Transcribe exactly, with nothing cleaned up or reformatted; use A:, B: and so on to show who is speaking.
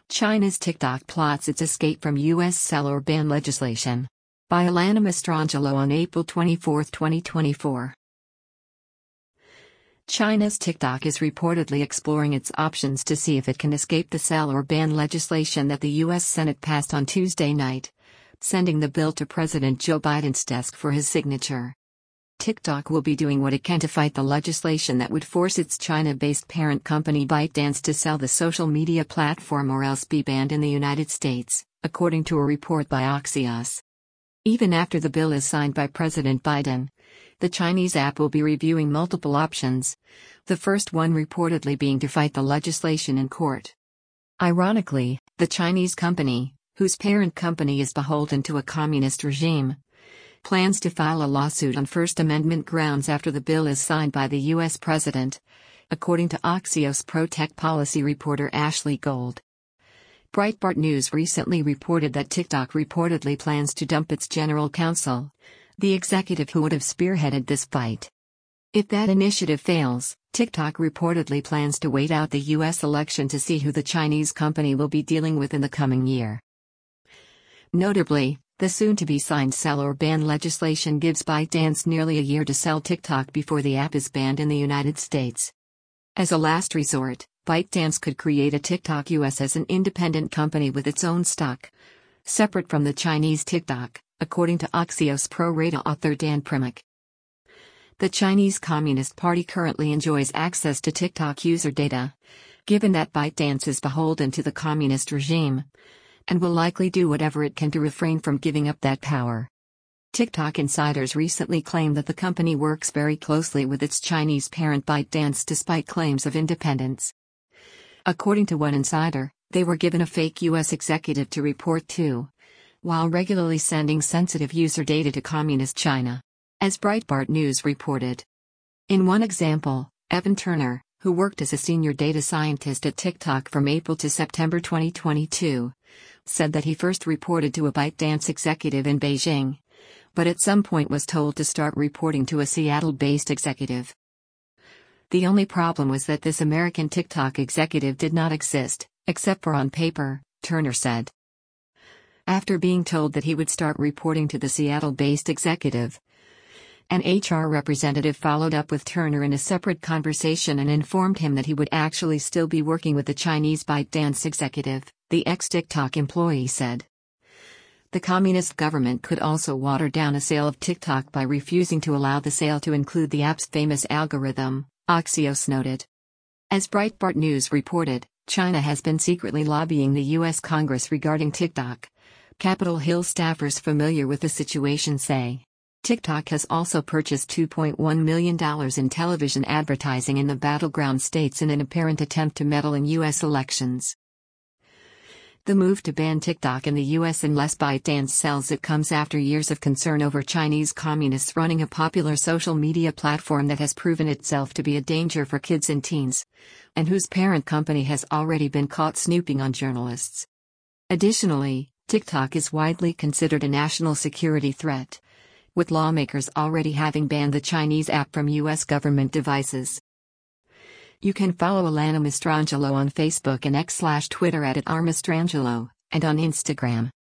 A: China's TikTok plots its escape from U S seller ban legislation. By Alana Mastrangelo on April twenty-fourth, twenty twenty-four. China's TikTok is reportedly exploring its options to see if it can escape the seller ban legislation that the U S Senate passed on Tuesday night, sending the bill to President Joe Biden's desk for his signature. TikTok will be doing what it can to fight the legislation that would force its China-based parent company ByteDance to sell the social media platform or else be banned in the United States, according to a report by Axios. Even after the bill is signed by President Biden, the Chinese app will be reviewing multiple options, the first one reportedly being to fight the legislation in court. Ironically, the Chinese company, whose parent company is beholden to a communist regime, plans to file a lawsuit on First Amendment grounds after the bill is signed by the U S president, according to Axios pro-tech policy reporter Ashley Gold. Breitbart News recently reported that TikTok reportedly plans to dump its general counsel, the executive who would have spearheaded this fight. If that initiative fails, TikTok reportedly plans to wait out the U S election to see who the Chinese company will be dealing with in the coming year. Notably, the soon-to-be-signed seller ban legislation gives ByteDance nearly a year to sell TikTok before the app is banned in the United States. As a last resort, ByteDance could create a TikTok U S as an independent company with its own stock, separate from the Chinese TikTok, according to Axios Pro Rata author Dan Primack. The Chinese Communist Party currently enjoys access to TikTok user data, given that ByteDance is beholden to the communist regime, and will likely do whatever it can to refrain from giving up that power. TikTok insiders recently claimed that the company works very closely with its Chinese parent ByteDance despite claims of independence. According to one insider, they were given a fake U S executive to report to, while regularly sending sensitive user data to Communist China, as Breitbart News reported. In one example, Evan Turner, who worked as a senior data scientist at TikTok from April to September twenty twenty-two, said that he first reported to a ByteDance executive in Beijing, but at some point was told to start reporting to a Seattle-based executive. The only problem was that this American TikTok executive did not exist, except for on paper, Turner said. After being told that he would start reporting to the Seattle-based executive, an H R representative followed up with Turner in a separate conversation and informed him that he would actually still be working with the Chinese ByteDance executive, the ex-TikTok employee said. The communist government could also water down a sale of TikTok by refusing to allow the sale to include the app's famous algorithm, Axios noted. As Breitbart News reported, China has been secretly lobbying the U S Congress regarding TikTok. Capitol Hill staffers familiar with the situation say. TikTok has also purchased two point one million dollars in television advertising in the battleground states in an apparent attempt to meddle in U S elections. The move to ban TikTok in the U S unless ByteDance sells it comes after years of concern over Chinese communists running a popular social media platform that has proven itself to be a danger for kids and teens, and whose parent company has already been caught snooping on journalists. Additionally, TikTok is widely considered a national security threat, with lawmakers already having banned the Chinese app from U S government devices. You can follow Alana Mastrangelo on Facebook and X slash Twitter at, at r mastrangelo, and on Instagram.